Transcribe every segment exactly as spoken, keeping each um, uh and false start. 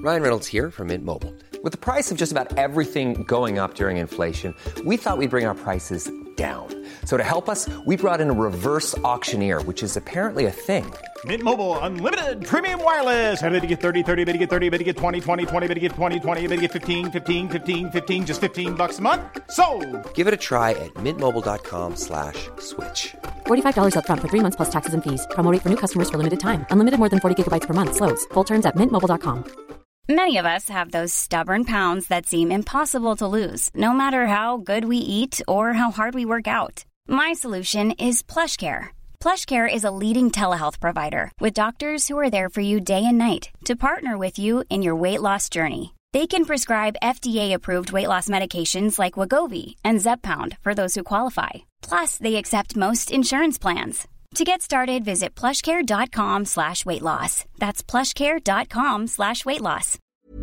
Ryan Reynolds here from Mint Mobile. With the price of just about everything going up during inflation, we thought we'd bring our prices down. So to help us, we brought in a reverse auctioneer, which is apparently a thing. Mint Mobile Unlimited Premium Wireless. How to get thirty, thirty, how to get thirty, how to get twenty, twenty, twenty, how to get twenty, twenty, how to get fifteen, fifteen, fifteen, fifteen, just fifteen bucks a month? Sold! Give it a try at mintmobile.com slash switch. forty-five dollars up front for three months plus taxes and fees. Promo rate for new customers for limited time. Unlimited more than forty gigabytes per month. Slows full terms at mint mobile dot com. Many of us have those stubborn pounds that seem impossible to lose, no matter how good we eat or how hard we work out. My solution is PlushCare. PlushCare is a leading telehealth provider with doctors who are there for you day and night to partner with you in your weight loss journey. They can prescribe F D A-approved weight loss medications like Wegovy and Zepbound for those who qualify. Plus, they accept most insurance plans. To get started, visit plushcare.com slash weight loss. That's plushcare.com slash weight loss.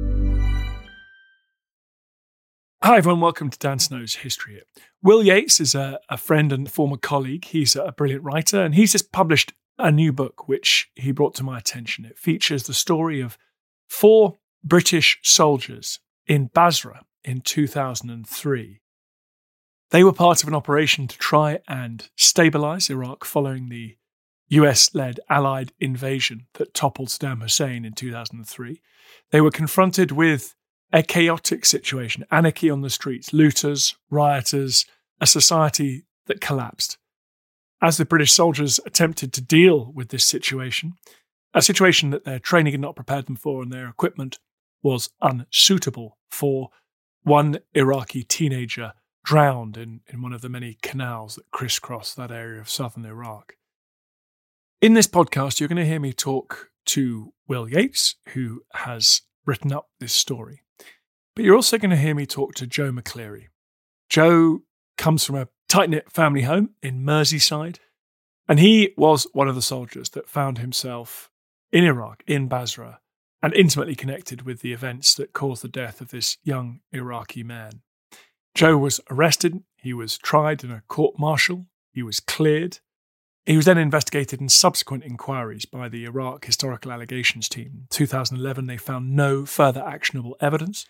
Hi everyone, welcome to Dan Snow's History Hit. Will Yates is a, a friend and former colleague. He's a brilliant writer and he's just published a new book which he brought to my attention. It features the story of four British soldiers in Basra in two thousand three. They were part of an operation to try and stabilise Iraq following the U S-led Allied invasion that toppled Saddam Hussein in two thousand three. They were confronted with a chaotic situation, anarchy on the streets, looters, rioters, a society that collapsed. As the British soldiers attempted to deal with this situation, a situation that their training had not prepared them for and their equipment was unsuitable for, one Iraqi teenager drowned in, in one of the many canals that crisscross that area of southern Iraq. In this podcast, you're going to hear me talk to Will Yates, who has written up this story. But you're also going to hear me talk to Joe McCleary. Joe comes from a tight-knit family home in Merseyside, and he was one of the soldiers that found himself in Iraq, in Basra, and intimately connected with the events that caused the death of this young Iraqi man. Joe was arrested, he was tried in a court-martial, he was cleared. He was then investigated in subsequent inquiries by the Iraq Historical Allegations Team. In two thousand eleven, they found no further actionable evidence.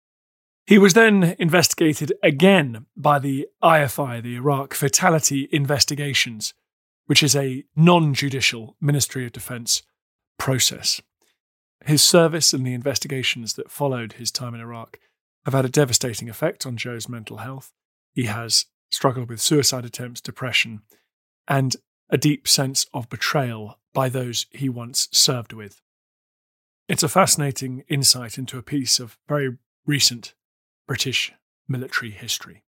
He was then investigated again by the I F I, the Iraq Fatality Investigations, which is a non-judicial Ministry of Defence process. His service and the investigations that followed his time in Iraq have had a devastating effect on Joe's mental health. He has struggled with suicide attempts, depression, and a deep sense of betrayal by those he once served with. It's a fascinating insight into a piece of very recent British military history.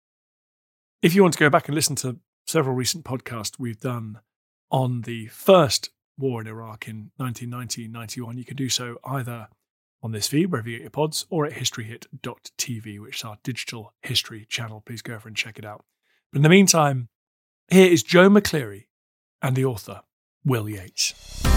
If you want to go back and listen to several recent podcasts we've done on the first war in Iraq in nineteen ninety ninety-one, you can do so either on this feed, wherever you get your pods, or at historyhit dot t v, which is our digital history channel. Please go over and check it out. But in the meantime, here is Joe McCleary and the author, Will Yates.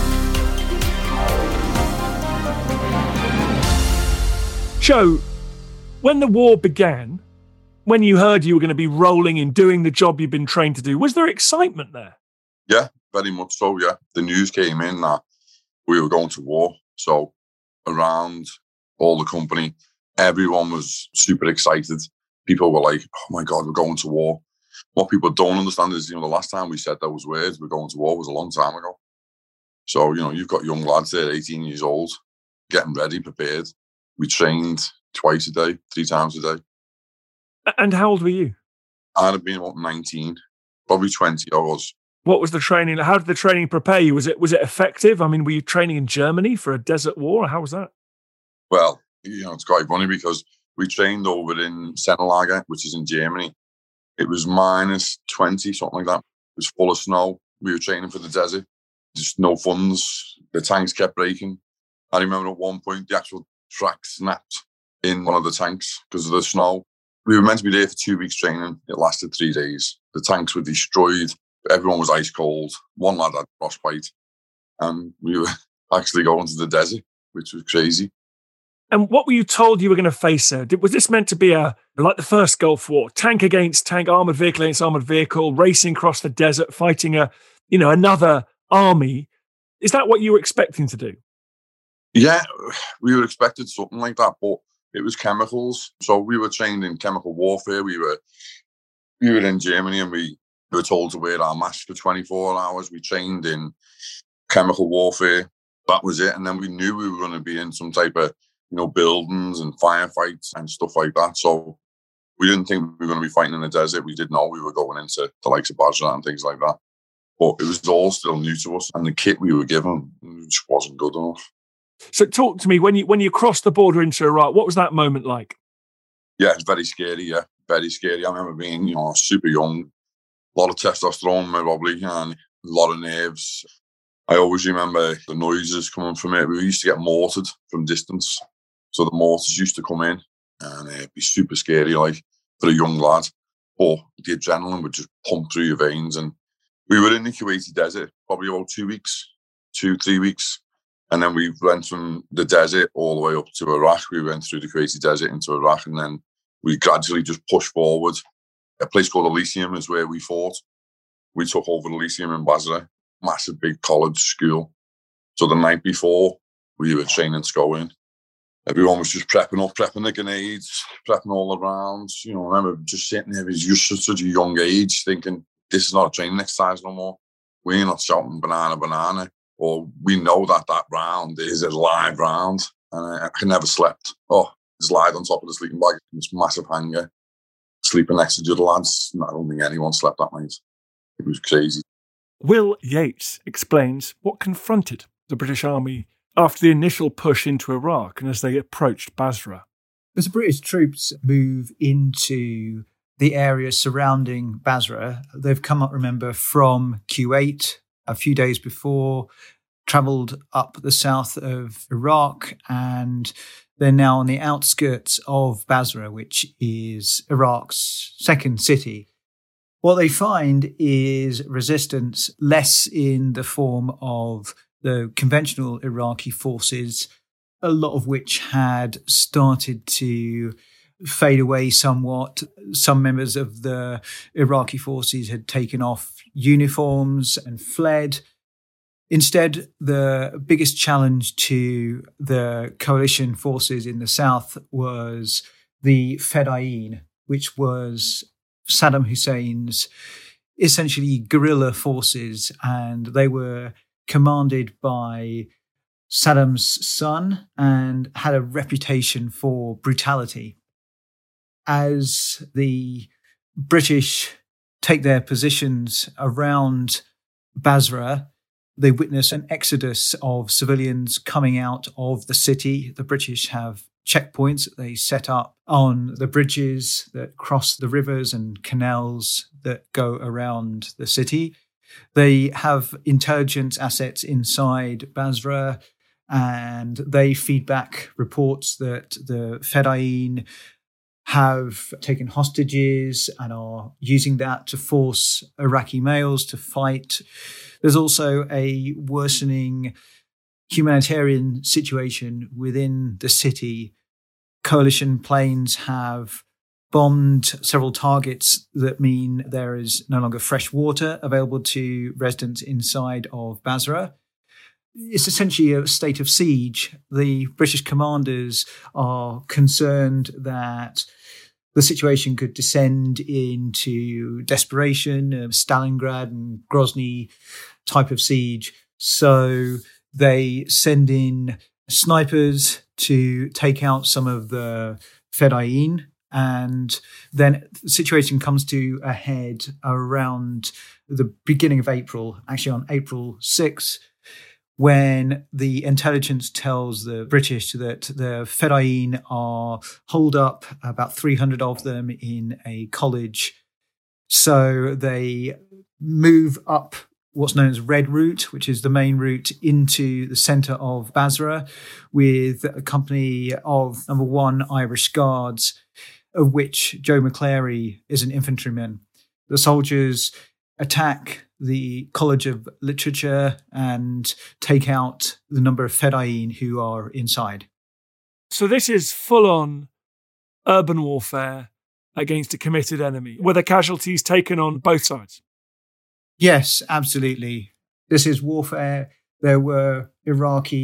Joe, when the war began, when you heard you were going to be rolling in doing the job you've been trained to do, was there excitement there? Yeah, very much so, yeah. The news came in that we were going to war. So around all the company, everyone was super excited. People were like, oh my God, we're going to war. What people don't understand is, you know, the last time we said those words, we're going to war, was a long time ago. So, you know, you've got young lads there, eighteen years old, getting ready, prepared. We trained twice a day, three times a day. And how old were you? I'd have been about nineteen, probably twenty I was. What was the training? How did the training prepare you? Was it was it effective? I mean, were you training in Germany for a desert war? How was that? Well, you know, it's quite funny because we trained over in Sennelager, which is in Germany. It was minus twenty, something like that. It was full of snow. We were training for the desert. Just no funds. The tanks kept breaking. I remember at one point the actual track snapped in one of the tanks because of the snow. We were meant to be there for two weeks training. It lasted three days. The tanks were destroyed. Everyone was ice cold. One lad had frostbite. And we were actually going to the desert, which was crazy. And what were you told you were going to face there? Was this meant to be a like the first Gulf War, tank against tank, armoured vehicle against armoured vehicle, racing across the desert, fighting a, you know, another army? Is that what you were expecting to do? Yeah, we were expected something like that, but it was chemicals. So we were trained in chemical warfare. We were we were in Germany, and we were told to wear our mask for twenty-four hours. We trained in chemical warfare. That was it. And then we knew we were going to be in some type of, you know, buildings and firefights and stuff like that. So we didn't think we were going to be fighting in the desert. We did know we were going into the likes of Basra and things like that. But it was all still new to us. And the kit we were given just wasn't good enough. So talk to me, when you when you crossed the border into Iraq, what was that moment like? Yeah, it's very scary, yeah. Very scary. I remember being, you know, super young, a lot of testosterone probably, and a lot of nerves. I always remember the noises coming from it. We used to get mortared from distance. So the mortars used to come in, and it'd be super scary, like, for a young lad. But the adrenaline would just pump through your veins. And we were in the Kuwaiti desert, probably about two weeks, two, three weeks. And then we went from the desert all the way up to Iraq. We went through the Kuwaiti desert into Iraq, and then we gradually just pushed forward. A place called Elysium is where we fought. We took over Elysium in Basra, massive big college school. So the night before, we were training to go in. Everyone was just prepping up, prepping the grenades, prepping all the rounds. You know, I remember just sitting there, it was just at such a young age, thinking, this is not a training exercise no more. We're not shouting banana, banana. Or we know that that round is a live round. And I, I never slept. Oh, just lied on top of the sleeping bag. This massive hanger. Sleeping next to the other lads. I don't think anyone slept that night. It was crazy. Will Yates explains what confronted the British Army after the initial push into Iraq and as they approached Basra. As the British troops move into the area surrounding Basra, they've come up, remember, from Kuwait a few days before, travelled up the south of Iraq, and they're now on the outskirts of Basra, which is Iraq's second city. What they find is resistance less in the form of the conventional Iraqi forces, a lot of which had started to fade away somewhat. Some members of the Iraqi forces had taken off uniforms and fled. Instead, the biggest challenge to the coalition forces in the south was the Fedayeen, which was Saddam Hussein's essentially guerrilla forces, and they were commanded by Saddam's son and had a reputation for brutality. As the British take their positions around Basra, they witness an exodus of civilians coming out of the city. The British have checkpoints that they set up on the bridges that cross the rivers and canals that go around the city. They have intelligence assets inside Basra, and they feed back reports that the Fedayeen have taken hostages and are using that to force Iraqi males to fight. There's also a worsening humanitarian situation within the city. Coalition planes have bombed several targets that mean there is no longer fresh water available to residents inside of Basra. It's essentially a state of siege. The British commanders are concerned that the situation could descend into desperation, a Stalingrad and Grozny type of siege. So they send in snipers to take out some of the Fedayeen, and then the situation comes to a head around the beginning of April, actually on April sixth, when the intelligence tells the British that the Fedayeen are holed up, about three hundred of them, in a college. So they move up what's known as Red Route, which is the main route into the centre of Basra, with a company of number one Irish Guards, of which Joe McClary is an infantryman. The soldiers attack the College of Literature and take out the number of Fedayeen who are inside. So this is full-on urban warfare against a committed enemy. Were there casualties taken on both sides? Yes, absolutely. This is warfare. There were Iraqi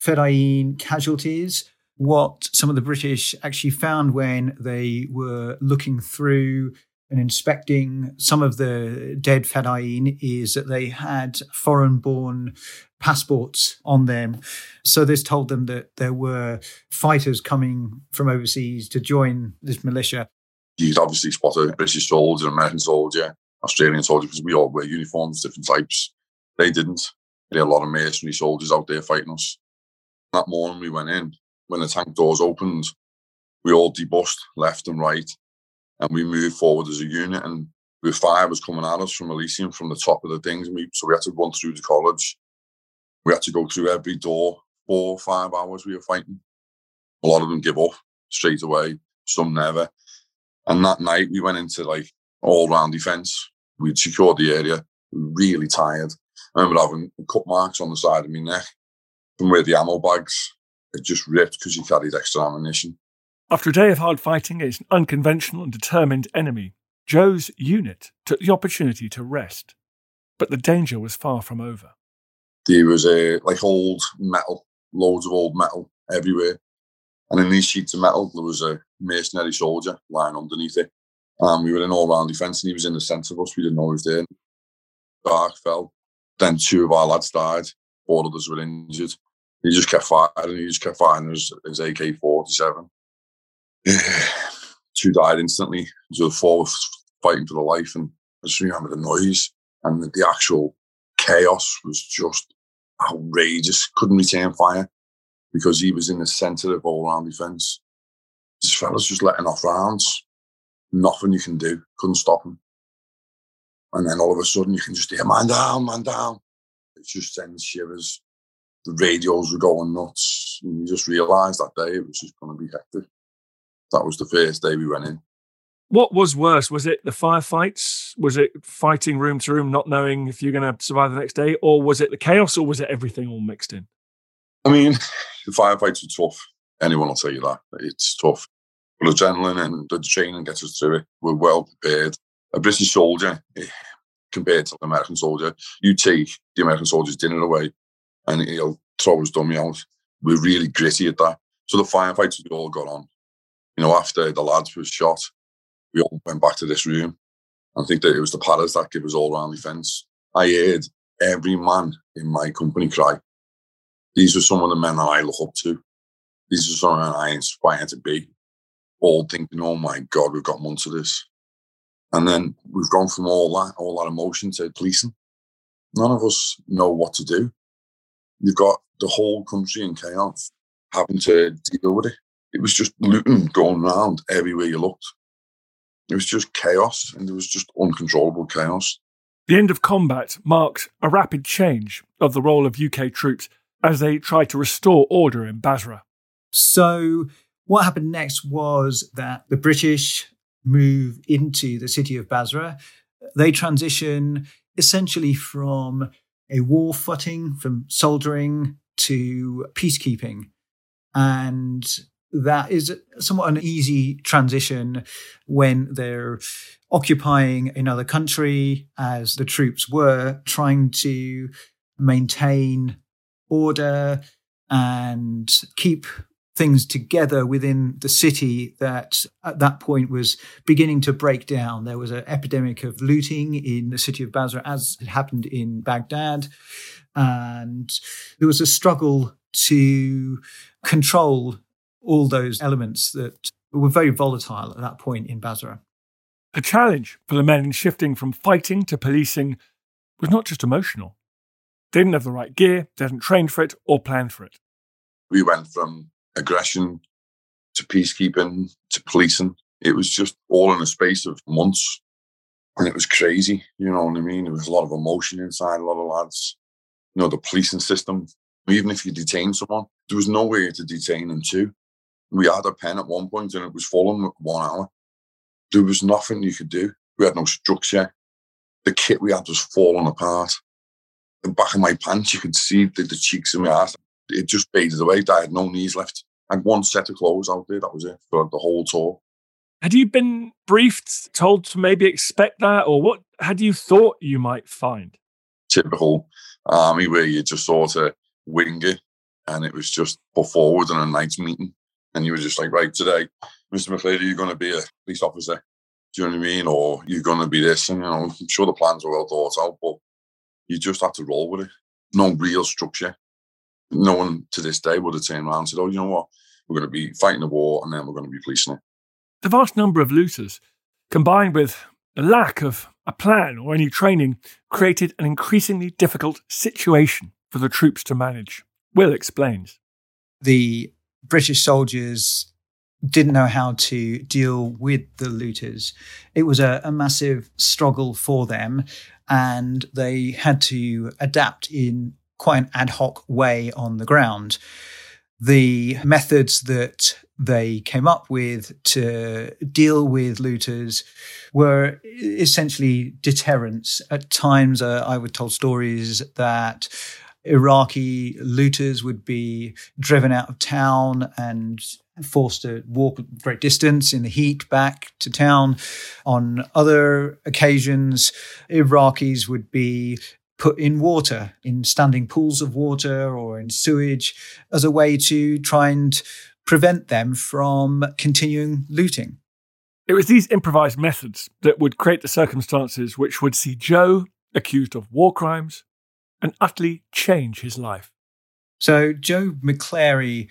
Fedayeen casualties. What some of the British actually found when they were looking through and inspecting some of the dead Fedayeen is that they had foreign-born passports on them. So this told them that there were fighters coming from overseas to join this militia. You'd obviously spot a British soldier, American soldier, Australian soldier, because we all wear uniforms, different types. They didn't. There were a lot of mercenary soldiers out there fighting us. That morning we went in, when the tank doors opened, we all debussed left and right, and we moved forward as a unit. And with fire was coming at us from Elysium, from the top of the things. And we, so we had to run through the college. We had to go through every door. Four or five hours we were fighting. A lot of them give up straight away. Some never. And that night we went into like all-round defence. We'd secured the area. We were really tired. I remember having cut marks on the side of my neck from where the ammo bags had just ripped because you carried extra ammunition. After a day of hard fighting against an unconventional and determined enemy, Joe's unit took the opportunity to rest. But the danger was far from over. There was a, like old metal, loads of old metal everywhere. And in these sheets of metal, there was a mercenary soldier lying underneath it. And we were in all-round defence, and he was in the centre of us. We didn't know he was there. Dark fell. Then two of our lads died. Four others were injured. He just kept firing. He just kept firing his, his A K forty-seven. Two died instantly. So the four were fighting for their life. And I just remember the noise. And the, the actual chaos was just outrageous. Couldn't return fire because he was in the centre of all-round defence. This fella's just letting off rounds. Nothing you can do. Couldn't stop him. And then all of a sudden you can just hear, man down, man down. It just sends shivers. The radios were going nuts. And you just realised that day it was just going to be hectic. That was the first day we went in. What was worse? Was it the firefights? Was it fighting room to room, not knowing if you're going to survive the next day? Or was it the chaos, or was it everything all mixed in? I mean, the firefights were tough. Anyone will tell you that. It's tough. But adrenaline and the training gets us through it. We're well prepared. A British soldier, compared to an American soldier, you take the American soldier's dinner away and he'll throw his dummy out. We're really gritty at that. So the firefights we all got on. You know, after the lads were shot, we all went back to this room. I think that it was the padders that gave us all-round defence. I heard every man in my company cry. These are some of the men that I look up to. These are some of the men I inspire to be. All thinking, oh my God, we've got months of this. And then we've gone from all that, all that emotion to policing. None of us know what to do. You've got the whole country in chaos, having to deal with it. It was just looting going around everywhere you looked. It was just chaos, and there was just uncontrollable chaos. The end of combat marked a rapid change of the role of U K troops as they tried to restore order in Basra. So what happened next was that the British move into the city of Basra. They transition essentially from a war footing, from soldiering to peacekeeping. And that is somewhat an easy transition when they're occupying another country, as the troops were, trying to maintain order and keep things together within the city that at that point was beginning to break down. There was an epidemic of looting in the city of Basra, as it happened in Baghdad. And there was a struggle to control all those elements that were very volatile at that point in Basra. The challenge for the men in shifting from fighting to policing was not just emotional. They didn't have the right gear, they hadn't trained for it or planned for it. We went from aggression to peacekeeping to policing. It was just all in a space of months. And it was crazy, you know what I mean? There was a lot of emotion inside a lot of lads. You know, the policing system, even if you detain someone, there was no way to detain them too. We had a pen at one point and it was full in one hour. There was nothing you could do. We had no structure. The kit we had was falling apart. The back of my pants, you could see the, the cheeks of my ass. It just faded away. I had no knees left. I had one set of clothes out there. That was it for the whole tour. Had you been briefed, told to maybe expect that? Or what had you thought you might find? Typical army where you just sort of wing it. and it was just put forward in a night's meeting. And you were just like, right, today, Mister McCleary, you're going to be a police officer. Do you know what I mean? Or you're going to be this. And, you know, I'm sure the plans were well thought out, but you just had to roll with it. No real structure. No one to this day would have turned around and said, oh, you know what? We're going to be fighting the war and then we're going to be policing it. The vast number of looters, combined with the lack of a plan or any training, created an increasingly difficult situation for the troops to manage. Will explains. The British soldiers didn't know how to deal with the looters. It was a, a massive struggle for them, and they had to adapt in quite an ad hoc way on the ground. The methods that they came up with to deal with looters were essentially deterrence. At times, uh, I was told stories that Iraqi looters would be driven out of town and forced to walk a great distance in the heat back to town. On other occasions, Iraqis would be put in water, in standing pools of water or in sewage, as a way to try and prevent them from continuing looting. It was these improvised methods that would create the circumstances which would see Joe accused of war crimes and utterly change his life. So Joe McCleary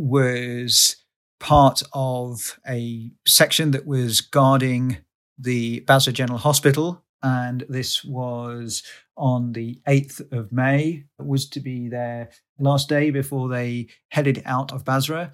was part of a section that was guarding the Basra General Hospital, and this was on the eighth of May. It was to be their last day before they headed out of Basra,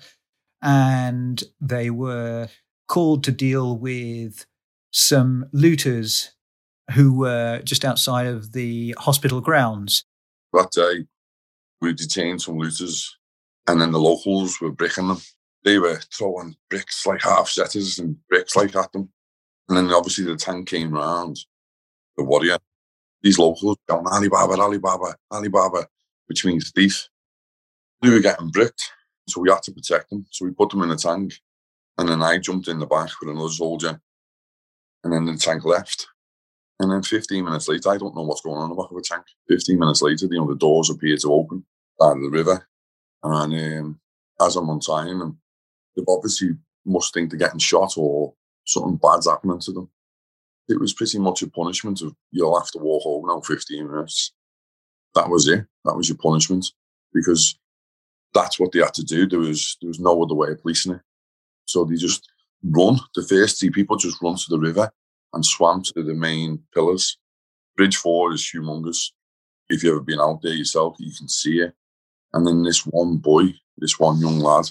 and they were called to deal with some looters who were just outside of the hospital grounds. That day, we detained some looters, and then the locals were bricking them. They were throwing bricks, like half-setters and bricks like at them. And then obviously the tank came round, the warrior. These locals going, Alibaba, Alibaba, Alibaba, which means thief. They were getting bricked, so we had to protect them. So we put them in the tank, and then I jumped in the back with another soldier, and then the tank left. And then fifteen minutes later, I don't know what's going on in the back of a tank. fifteen minutes later, you know, the doors appeared to open out of the river. And um, as I'm untying them, they obviously must think they're getting shot or something bad's happening to them. It was pretty much a punishment of, you'll have to walk home now fifteen minutes. That was it. That was your punishment, because that's what they had to do. There was there was no other way of policing it. So they just run. The first three people just run to the river and swam to the main pillars. Bridge four is humongous. If you've ever been out there yourself, you can see it. And then this one boy, this one young lad,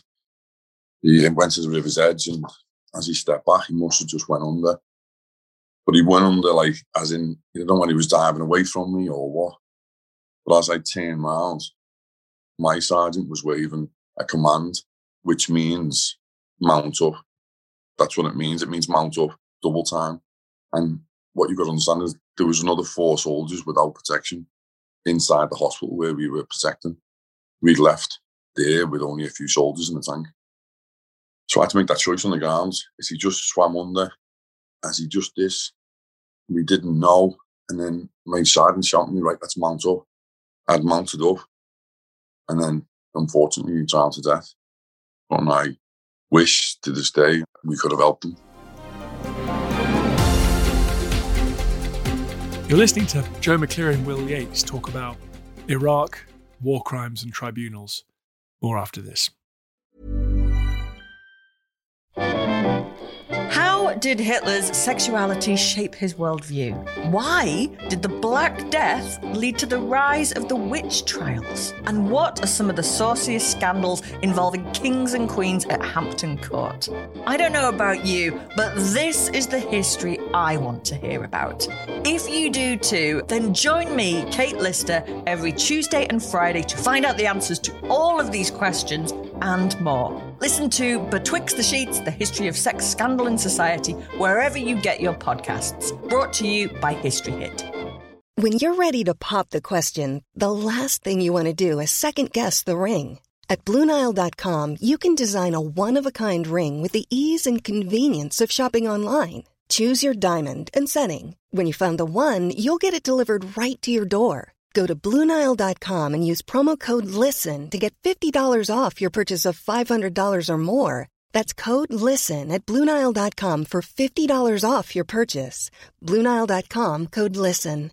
he went to the river's edge, and as he stepped back, he must have just went under. But he went under, like, as in, I don't know when he was diving away from me or what. But as I turned round, my sergeant was waving a command, which means mount up. That's what it means. It means mount up, double time. And what you've got to understand is there was another four soldiers without protection inside the hospital where we were protecting. We'd left there with only a few soldiers in the tank. So I had to make that choice on the ground. Is he just swam under? As he just this? We didn't know. And then my sergeant shouted at me, right, let's mount up. I'd mounted up. And then, unfortunately, he drowned to death. And I wish to this day we could have helped him. You're listening to Joe McCleary and Will Yates talk about Iraq, war crimes and tribunals. More after this. How did Hitler's sexuality shape his worldview? Why did the Black Death lead to the rise of the witch trials? And what are some of the sauciest scandals involving kings and queens at Hampton Court? I don't know about you, but this is the history I want to hear about. If you do too, then join me, Kate Lister, every Tuesday and Friday to find out the answers to all of these questions and more. Listen to Betwixt the Sheets, the history of sex scandal in society, wherever you get your podcasts. Brought to you by History Hit. When you're ready to pop the question, the last thing you want to do is second-guess the ring. At Blue Nile dot com, you can design a one-of-a-kind ring with the ease and convenience of shopping online. Choose your diamond and setting. When you find the one, you'll get it delivered right to your door. Go to Blue Nile dot com and use promo code LISTEN to get fifty dollars off your purchase of five hundred dollars or more. That's code LISTEN at Blue Nile dot com for fifty dollars off your purchase. Blue Nile dot com, code LISTEN.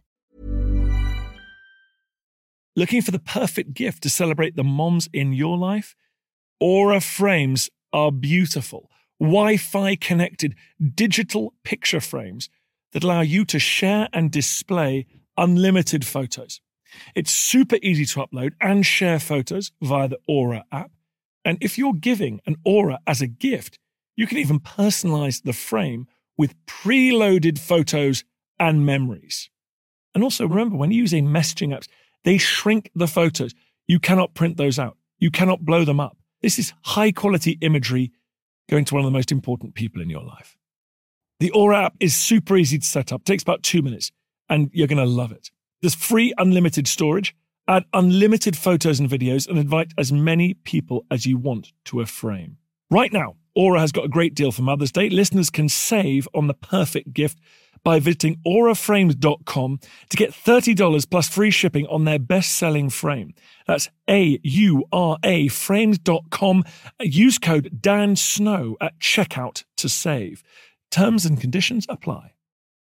Looking for the perfect gift to celebrate the moms in your life? Aura frames are beautiful, Wi-Fi connected digital picture frames that allow you to share and display unlimited photos. It's super easy to upload and share photos via the Aura app. And if you're giving an Aura as a gift, you can even personalize the frame with preloaded photos and memories. And also remember, when you're using messaging apps, they shrink the photos. You cannot print those out. You cannot blow them up. This is high quality imagery going to one of the most important people in your life. The Aura app is super easy to set up. It takes about two minutes and you're going to love it. There's free unlimited storage, add unlimited photos and videos, and invite as many people as you want to a frame. Right now, Aura has got a great deal for Mother's Day. Listeners can save on the perfect gift by visiting aura frames dot com to get thirty dollars plus free shipping on their best-selling frame. That's A U R A frames dot com. Use code Dan Snow at checkout to save. Terms and conditions apply.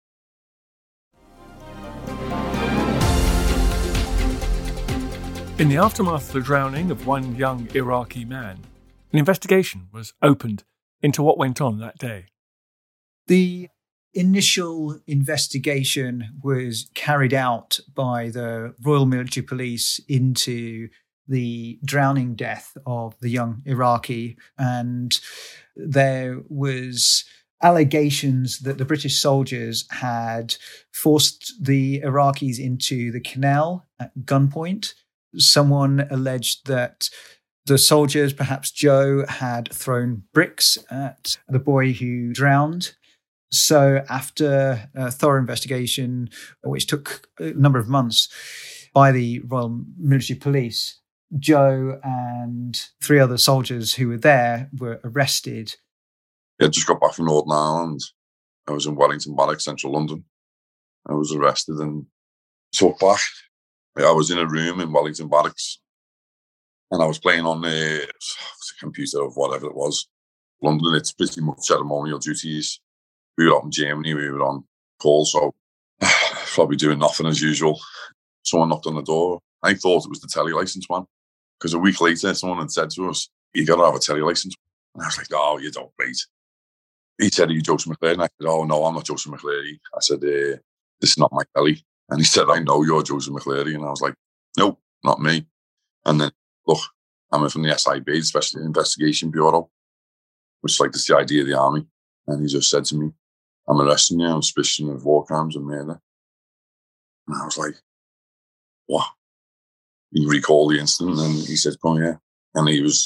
In the aftermath of the drowning of one young Iraqi man, an investigation was opened into what went on that day. The initial investigation was carried out by the Royal Military Police into the drowning death of the young Iraqi, and there was allegations that the British soldiers had forced the Iraqis into the canal at gunpoint. Someone alleged that the soldiers, perhaps Joe, had thrown bricks at the boy who drowned. So after a thorough investigation, which took a number of months by the Royal Military Police, Joe and three other soldiers who were there were arrested. I just got back from Northern Ireland. I was in Wellington Barracks, central London. I was arrested and took back. I was in a room in Wellington Barracks and I was playing on the, the computer or whatever it was. London, it's pretty much ceremonial duties. We were out in Germany, we were on call, so probably doing nothing as usual. Someone knocked on the door. I thought it was the telly license man, because a week later, someone had said to us, you got to have a telly license. And I was like, oh, you don't, mate. He said, are you Joseph McClary? And I said, oh, no, I'm not Joseph McClary. I said, uh, this is not my telly. And he said, I know you're Joseph McClary. And I was like, nope, not me. And then, look, I'm from the S I B, Special Investigation Bureau, which is like the C I D of the army. And he just said to me, I'm arresting you on suspicion of war crimes and murder. And I was like, what? He recalled the incident and he said, come here. And he was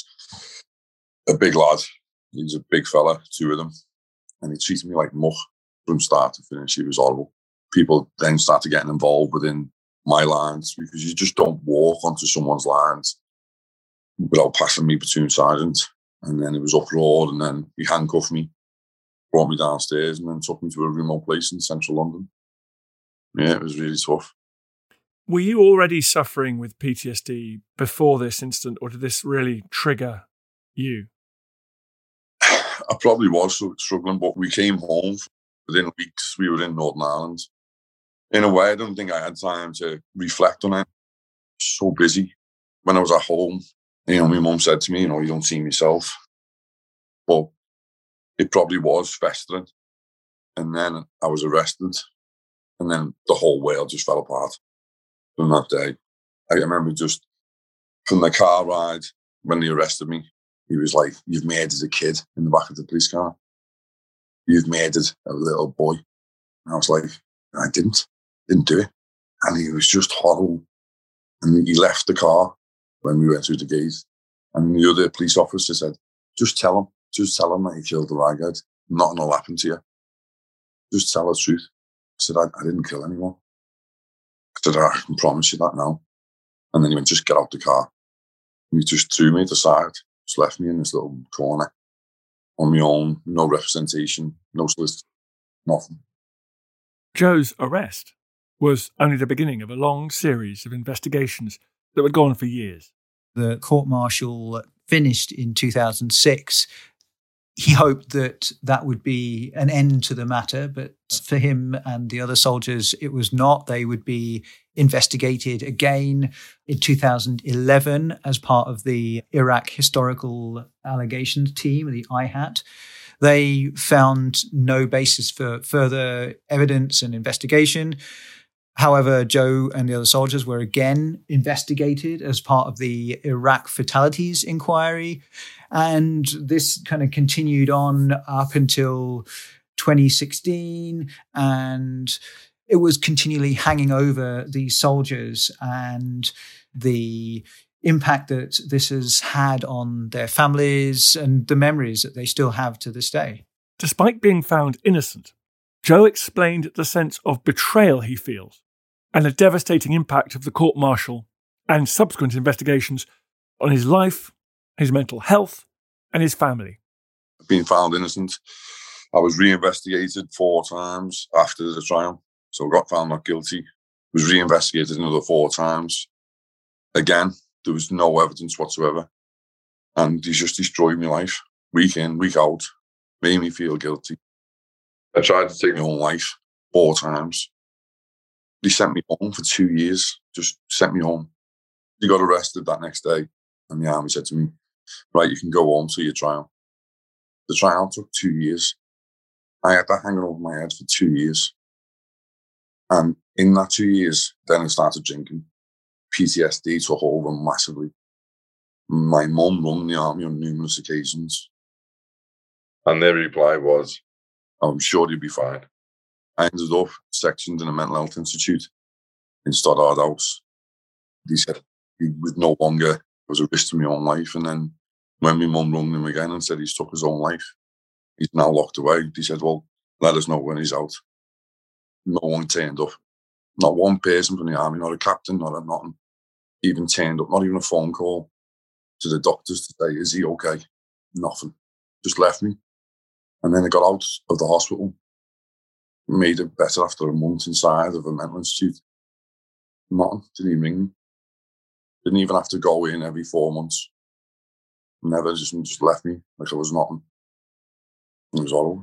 a big lad. He was a big fella, two of them. And he treated me like muck from start to finish. He was horrible. People then started getting involved within my lines because you just don't walk onto someone's lines without passing me platoon sergeant. And then it was uproar, and then he handcuffed me, brought me downstairs, and then took me to a remote place in central London. Yeah, it was really tough. Were you already suffering with P T S D before this incident, or did this really trigger you? I probably was struggling, but we came home. Within weeks, we were in Northern Ireland. In a way, I don't think I had time to reflect on it. So busy. When I was at home, you know, my mum said to me, you know, you don't see yourself. But it probably was festering. And then I was arrested. And then the whole world just fell apart from that day. I remember just from the car ride, when they arrested me, he was like, you've murdered a kid in the back of the police car. You've murdered a little boy. And I was like, I didn't. Didn't do it. And he was just horrible. And he left the car when we went through the gate. And the other police officer said, just tell him. Just tell him that you killed the raghead. Nothing will happen to you. Just tell the truth. I said, I, I didn't kill anyone. I said, I can promise you that now. And then he went, just get out the car. And he just threw me to the side. Just left me in this little corner on my own. No representation, no solicitor, nothing. Joe's arrest was only the beginning of a long series of investigations that would go on for years. The court-martial finished in two thousand six. He hoped that that would be an end to the matter, but for him and the other soldiers, it was not. They would be investigated again in two thousand eleven as part of the Iraq Historical Allegations Team, the I HAT. They found no basis for further evidence and investigation. However, Joe and the other soldiers were again investigated as part of the Iraq Fatalities Inquiry. And this kind of continued on up until twenty sixteen. And it was continually hanging over these soldiers and the impact that this has had on their families and the memories that they still have to this day. Despite being found innocent, Joe explained the sense of betrayal he feels and the devastating impact of the court-martial and subsequent investigations on his life, his mental health, and his family. Being found innocent, I was reinvestigated four times after the trial. So I got found not guilty, was reinvestigated another four times. Again, there was no evidence whatsoever. And he's just destroyed my life, week in, week out, made me feel guilty. I tried to take my own life four times. He sent me home for two years, just sent me home. He got arrested that next day, and the army said to me, right, you can go home to your trial. The trial took two years. I had that hanging over my head for two years. And in that two years, then I started drinking. P T S D took over massively. My mum rung the army on numerous occasions. And their reply was, I'm sure you'll be fine. I ended up sectioned in a mental health institute in Stoddard House. He said he was no longer was a risk to my own life. And then when my mum rung him again and said he's took his own life, he's now locked away. He said, well, let us know when he's out. No one turned up. Not one person from the army, not a captain, not a nothing, even turned up, not even a phone call to the doctors to say, is he okay? Nothing. Just left me. And then I got out of the hospital, made it better after a month inside of a mental institute. Nothing. Didn't even ring me. Didn't even have to go in every four months. Never, just, just left me like I was nothing. It was all over.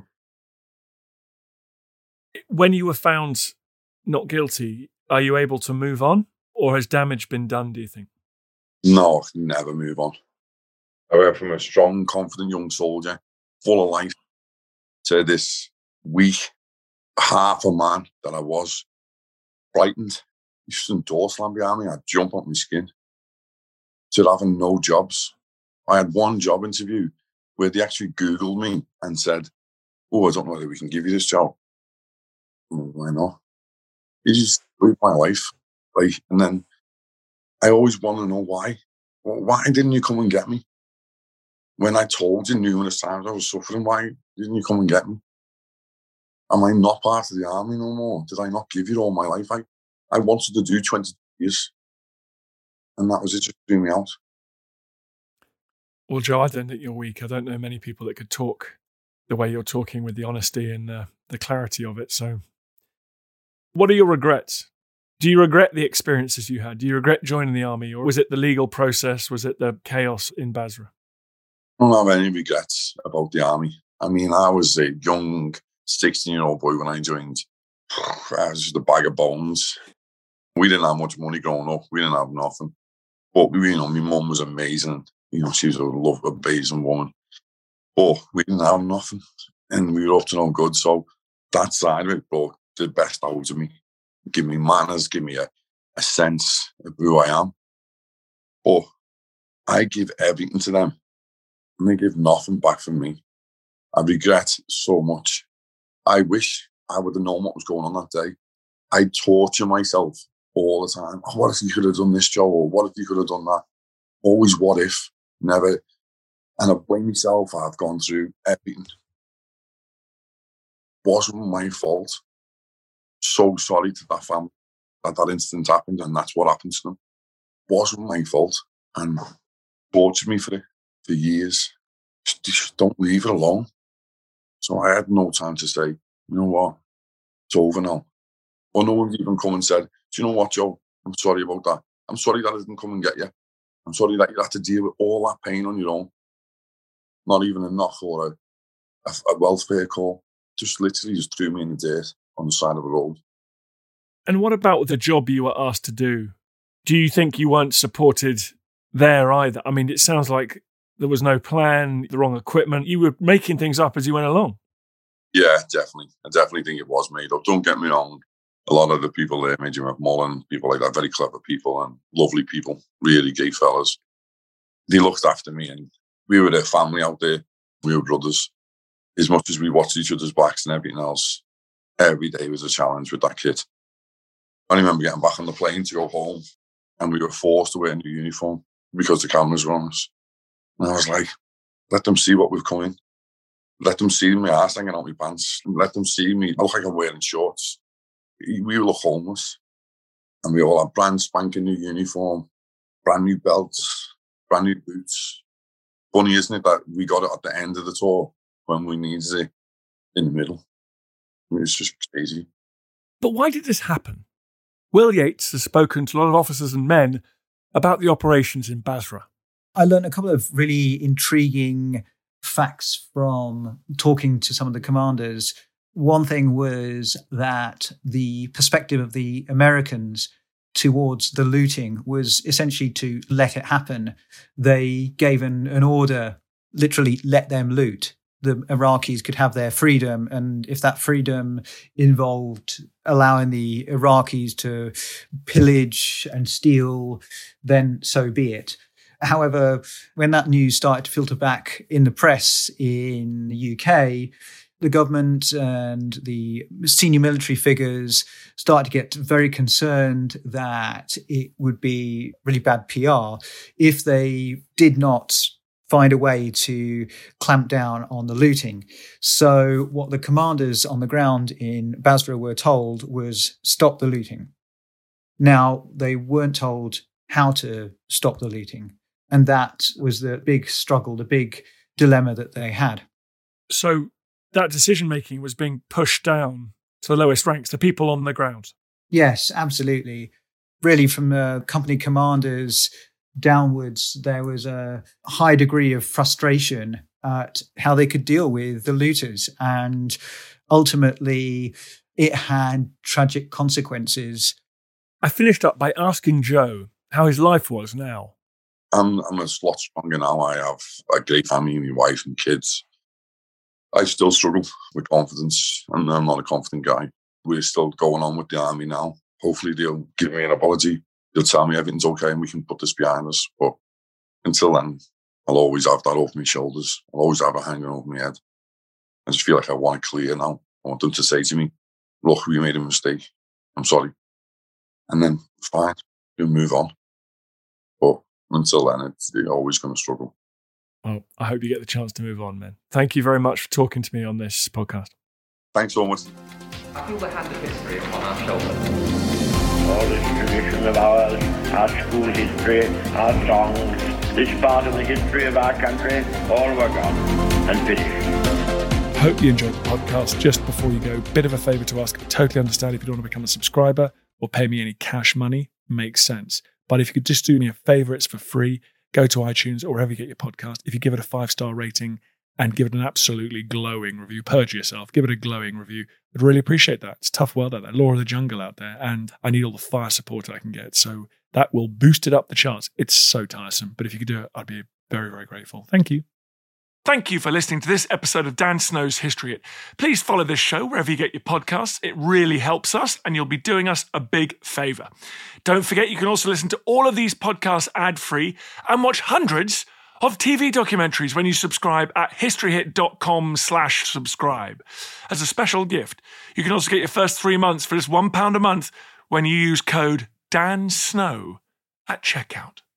When you were found not guilty, are you able to move on? Or has damage been done, do you think? No, I can never move on. I went from a strong, confident young soldier, full of life, to this weak, half a man that I was, frightened. You shouldn't door slam behind me, I'd jump on my skin. To having no jobs. I had one job interview where they actually Googled me and said, oh, I don't know whether we can give you this job. Well, why not? You just live my life. Like, and then I always want to know why. Well, why didn't you come and get me? When I told you numerous times I was suffering, why didn't you come and get me? Am I not part of the army no more? Did I not give you all my life? I, I wanted to do twenty years. And that was it, just threw me out. Well, Joe, I don't think you're weak. I don't know many people that could talk the way you're talking with the honesty and uh, the clarity of it. So what are your regrets? Do you regret the experiences you had? Do you regret joining the army? Or was it the legal process? Was it the chaos in Basra? I don't have any regrets about the army. I mean, I was a young sixteen-year-old boy when I joined. I was just a bag of bones. We didn't have much money growing up. We didn't have nothing. But, you know, my mum was amazing. You know, she was a love, amazing woman. But we didn't have nothing. And we were up to no good. So that side of it brought the best out of me. Give me manners, give me a, a sense of who I am. But I give everything to them. And they give nothing back from me. I regret so much. I wish I would have known what was going on that day. I torture myself all the time. Oh, what if you could have done this, Joe? Or what if you could have done that? Always what if, never. And I blame myself. I've gone through everything. Wasn't my fault. So sorry to that family that that incident happened and that's what happened to them. Wasn't my fault. And tortured me for it for years. Just, just don't leave it alone. So I had no time to say, you know what? It's over now. Or no one's even come and said, do you know what, Joe? I'm sorry about that. I'm sorry that I didn't come and get you. I'm sorry that you had to deal with all that pain on your own. Not even a knock or a, a, a welfare call. Just literally just threw me in the dirt on the side of the road. And what about the job you were asked to do? Do you think you weren't supported there either? I mean, it sounds like there was no plan, the wrong equipment. You were making things up as you went along. Yeah, definitely. I definitely think it was made up. Don't get me wrong. A lot of the people there, Major McMullen, people like that, very clever people and lovely people, really gay fellas. They looked after me and we were their family out there. We were brothers. As much as we watched each other's backs and everything else, every day was a challenge with that kid. I remember getting back on the plane to go home and we were forced to wear a new uniform because the cameras were on us. And I was like, let them see what we've come in. Let them see my ass hanging out my pants. Let them see me. I look like I'm wearing shorts. We look homeless. And we all had brand spanking new uniform, brand new belts, brand new boots. Funny, isn't it, that we got it at the end of the tour when we needed it in the middle. I mean, it's just crazy. But why did this happen? Will Yates has spoken to a lot of officers and men about the operations in Basra. I learned a couple of really intriguing facts from talking to some of the commanders. One thing was that the perspective of the Americans towards the looting was essentially to let it happen. They gave an, an order, literally let them loot. The Iraqis could have their freedom, and if that freedom involved allowing the Iraqis to pillage and steal, then so be it. However, when that news started to filter back in the press in the U K, the government and the senior military figures started to get very concerned that it would be really bad P R if they did not find a way to clamp down on the looting. So what the commanders on the ground in Basra were told was stop the looting. Now, they weren't told how to stop the looting. And that was the big struggle, the big dilemma that they had. So that decision-making was being pushed down to the lowest ranks, to people on the ground. Yes, absolutely. Really, from uh, company commanders downwards, there was a high degree of frustration at how they could deal with the looters. And ultimately, it had tragic consequences. I finished up by asking Joe how his life was now. I'm, I'm a lot stronger now. I have a great family, my wife and kids. I still struggle with confidence, and I'm not a confident guy. We're still going on with the army now. Hopefully they'll give me an apology. They'll tell me everything's okay and we can put this behind us. But until then, I'll always have that over my shoulders. I'll always have it hanging over my head. I just feel like I want it clear now. I want them to say to me, look, we made a mistake. I'm sorry. And then, fine, we'll move on. But until then, it's, you're always going to struggle. Well, I hope you get the chance to move on, man. Thank you very much for talking to me on this podcast. Thanks so much. I feel the hand of history upon our shoulders. All this tradition of ours, our school history, our songs, this part of the history of our country, all were gone and finished. Hope you enjoyed the podcast. Just before you go, bit of a favour to ask. I totally understand if you don't want to become a subscriber or pay me any cash money. Makes sense. But if you could just do me a favour, it's for free. Go to iTunes or wherever you get your podcast. If you give it a five-star rating and give it an absolutely glowing review, purge yourself, give it a glowing review. I'd really appreciate that. It's a tough world out there, law of the jungle out there, and I need all the fire support I can get. So that will boost it up the charts. It's so tiresome, but if you could do it, I'd be very, very grateful. Thank you. Thank you for listening to this episode of Dan Snow's History Hit. Please follow this show wherever you get your podcasts. It really helps us, and you'll be doing us a big favour. Don't forget, you can also listen to all of these podcasts ad-free and watch hundreds of T V documentaries when you subscribe at historyhit.com slash subscribe. As a special gift, you can also get your first three months for just one pound a month when you use code DANSNOW at checkout.